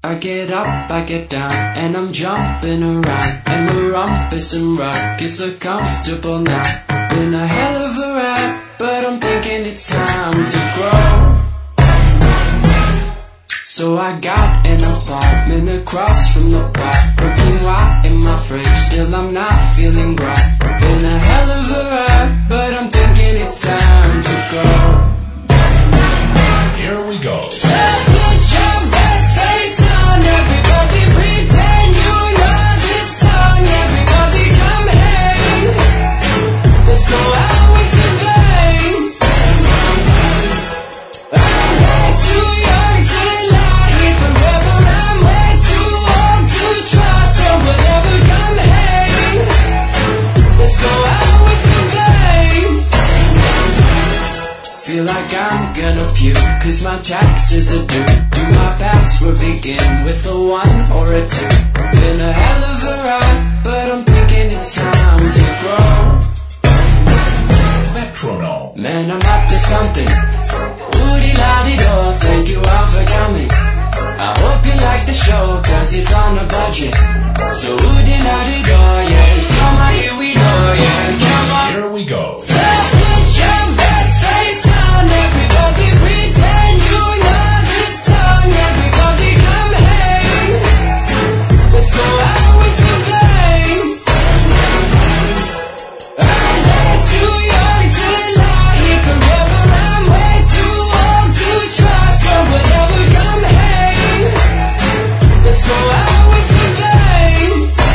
I get up, I get down, and I'm jumping around. And my rumpus and rug is so comfortable now. Been a hell of a ride, but I'm thinking it's time to grow. So I got an apartment across from the park. Working white in my fridge, still I'm not feeling right. Been a hell of a ride, but I'm thinking it's time to go. Here we go. So put your best face on, everybody pretend you know this song. Everybody come hang, let's go out with a bang. I'm way too young to lie here forever. I'm way too old to try, so whatever, come hang, let's go out with a bang. Feel like I'm gonna puke, cause my taxes are due. Do my password begin with a 1 or a 2? Been a hell of a ride, but I'm thinking it's time to grow. Metronome. Man, I'm up to something. Woody-la-di-do, thank you all for coming. I hope you like the show, cause it's on a budget. So woody-la-di-do, yeah, come on, here we go, yeah, come on. Here we go. So put your best face on, everybody pretend you know this song. Everybody come hang, let's go out with a bang. I'm way too young to lie here forever. I'm way too old to try, so whatever, come hang, let's go out with a bang.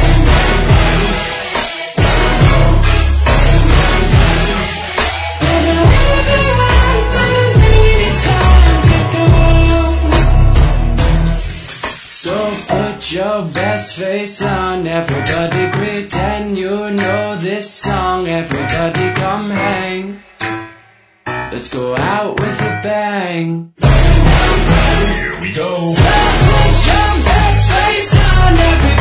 So put your best face on, everybody pretend you know this song. Everybody come hang, let's go out with a bang. Here we go. So put your best face on, everybody